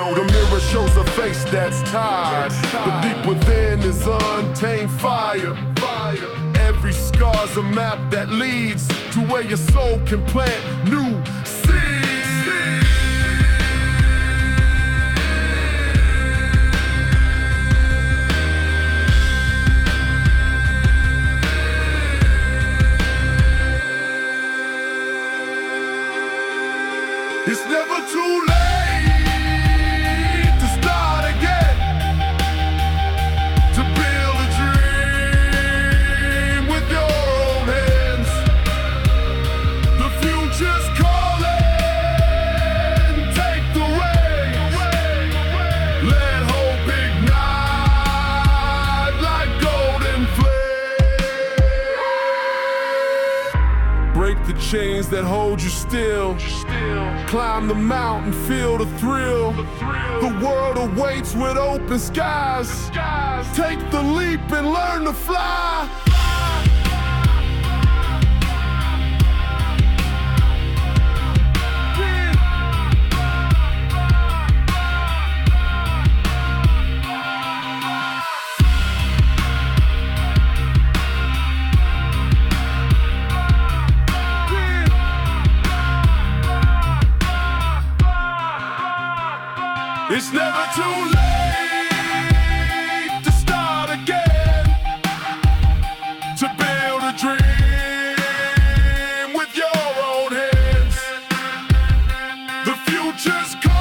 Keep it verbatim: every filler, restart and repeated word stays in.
The mirror shows a face that's tired, but deep within is untamed fire. Every scar's a map that leads to where your soul can plant new seeds. It's never too late to start again, to build a dream with your own hands. The future's calling, take the reins. Let hope ignite like golden flame. Break the chains that hold you still. Climb the mountain, feel the thrill. The world awaits with open skies. Take the leap and learn to fly. It's never too late to start again, to build a dream with your own hands. The future's coming.